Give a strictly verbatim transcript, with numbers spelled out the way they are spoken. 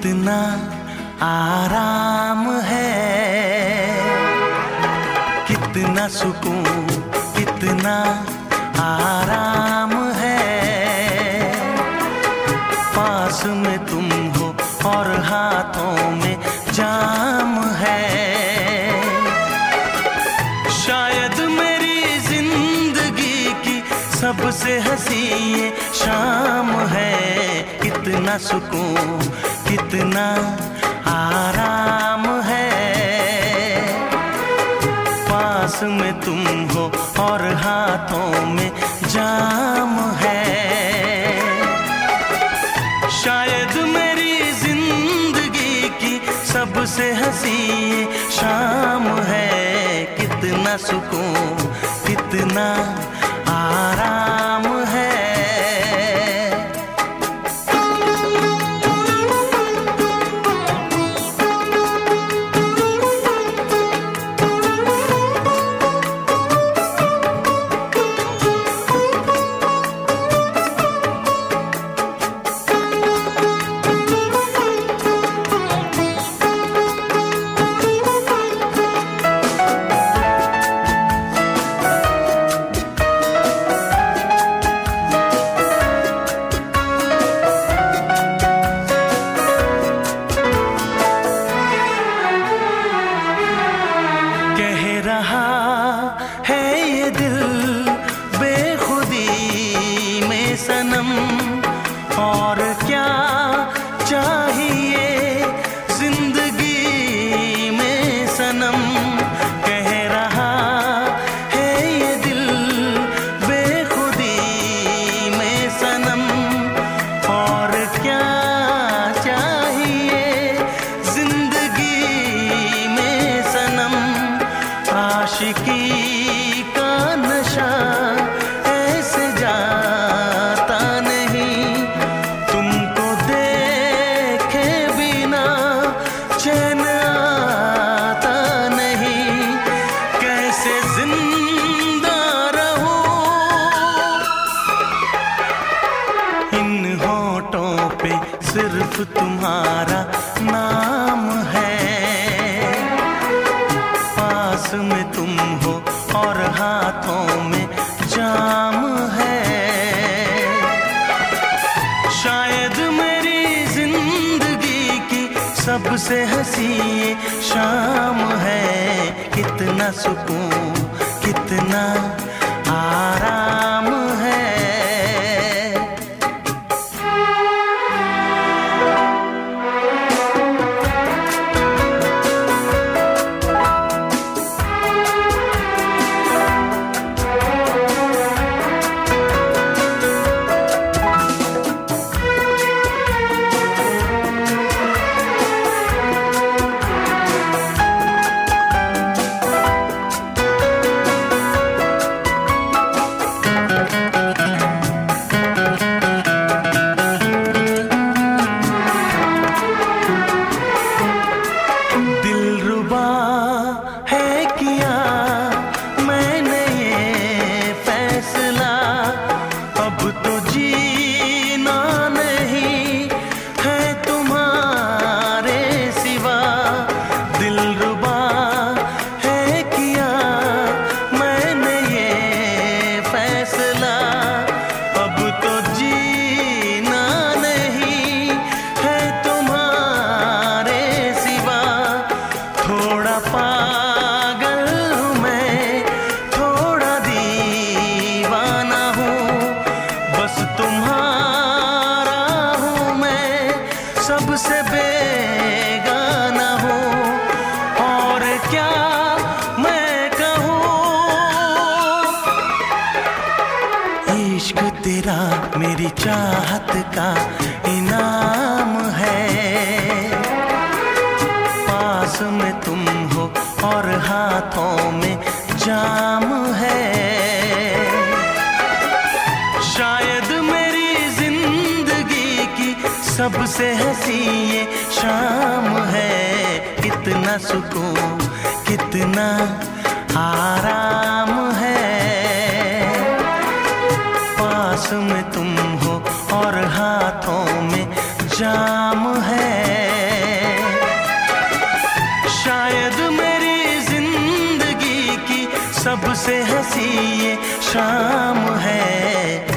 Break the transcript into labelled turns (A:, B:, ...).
A: कितना आराम है, कितना सुकून, कितना आराम है। पास में तुम हो और हाथों में जाम है। शायद मेरी जिंदगी की सबसे हंसी ये शाम है। कितना सुकून, कितना आराम है। पास में तुम हो और हाथों में जाम है। शायद मेरी जिंदगी की सबसे हंसी ये शाम है। कितना सुकून, कितना आराम है। है ये दिल बेखुदी में सनम, और क्या चाहिए जिंदगी में सनम। कह रहा है ये दिल बेखुदी में सनम, और क्या चाहिए जिंदगी में सनम। आशिकी का नशा ऐसे जाता नहीं, तुमको देखे बिना चैन आता नहीं। कैसे जिंदा रहूं इन होठों पे सिर्फ तुम्हारा नाम है। पास में तुम हो और हाथों में जाम है। शायद मेरी जिंदगी की सबसे हंसी ये शाम है। कितना सुकून, कितना आराम है। पागल हूँ मैं, थोड़ा दीवाना हूँ, बस तुम्हारा हूँ मैं, सबसे बेगाना हूँ। और क्या मैं कहूँ, इश्क तेरा मेरी चाहत का इनाम है। पास में तुम हो और हाथों में जाम है। शायद मेरी जिंदगी की सबसे हंसी ये शाम है। कितना सुकून, कितना आराम है। पास में तुम हो और हाथों में जाम है। शायद मेरी जिंदगी की सबसे हंसी ये शाम है।